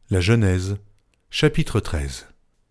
La Genèse, chapitre 13.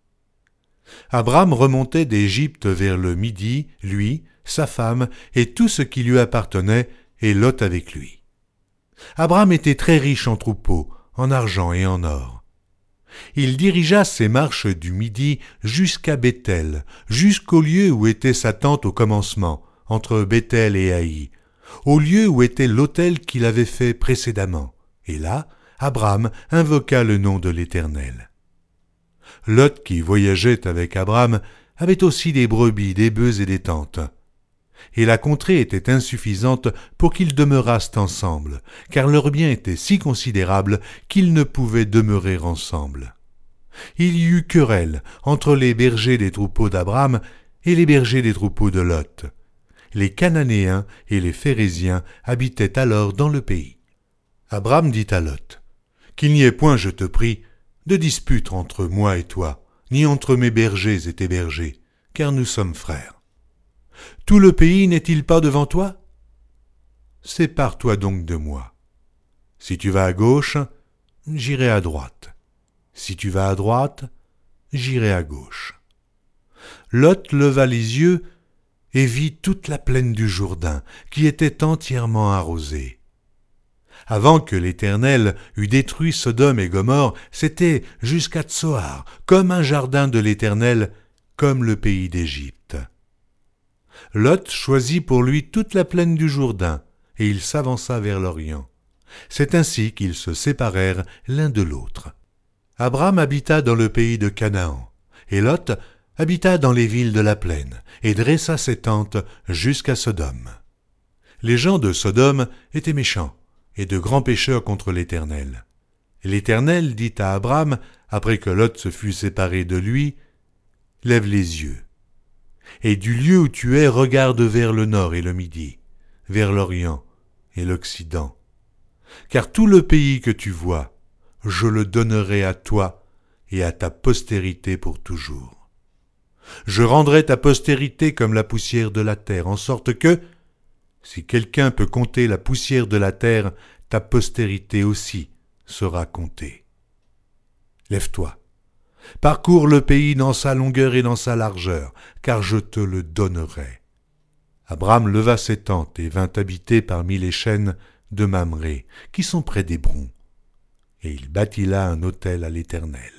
Abraham remontait d'Égypte vers le midi, lui, sa femme et tout ce qui lui appartenait, et Lot avec lui. Abraham était très riche en troupeaux, en argent et en or. Il dirigea ses marches du midi jusqu'à Béthel, jusqu'au lieu où était sa tente au commencement, entre Béthel et Haï, au lieu où était l'autel qu'il avait fait précédemment. Et là, Abraham invoqua le nom de l'Éternel. Lot, qui voyageait avec Abraham, avait aussi des brebis, des bœufs et des tentes. Et la contrée était insuffisante pour qu'ils demeurassent ensemble, car leur bien était si considérable qu'ils ne pouvaient demeurer ensemble. Il y eut querelle entre les bergers des troupeaux d'Abraham et les bergers des troupeaux de Lot. Les Cananéens et les Phéréziens habitaient alors dans le pays. Abraham dit à Lot, « Qu'il n'y ait point, je te prie, de dispute entre moi et toi, ni entre mes bergers et tes bergers, car nous sommes frères. Tout le pays n'est-il pas devant toi? Sépare-toi donc de moi. Si tu vas à gauche, j'irai à droite. Si tu vas à droite, j'irai à gauche. » Lot leva les yeux et vit toute la plaine du Jourdain, qui était entièrement arrosée. Avant que l'Éternel eût détruit Sodome et Gomorrhe, c'était jusqu'à Tsoar, comme un jardin de l'Éternel, comme le pays d'Égypte. Lot choisit pour lui toute la plaine du Jourdain, et il s'avança vers l'Orient. C'est ainsi qu'ils se séparèrent l'un de l'autre. Abraham habita dans le pays de Canaan, et Lot habita dans les villes de la plaine, et dressa ses tentes jusqu'à Sodome. Les gens de Sodome étaient méchants, et de grands pécheurs contre l'Éternel. L'Éternel dit à Abraham, après que Lot se fut séparé de lui, « Lève les yeux, et du lieu où tu es, regarde vers le nord et le midi, vers l'Orient et l'Occident. Car tout le pays que tu vois, je le donnerai à toi et à ta postérité pour toujours. Je rendrai ta postérité comme la poussière de la terre, en sorte que, si quelqu'un peut compter la poussière de la terre, ta postérité aussi sera comptée. Lève-toi, parcours le pays dans sa longueur et dans sa largeur, car je te le donnerai. » Abraham leva ses tentes et vint habiter parmi les chênes de Mamré, qui sont près d'Hébron. Et il bâtit là un autel à l'Éternel.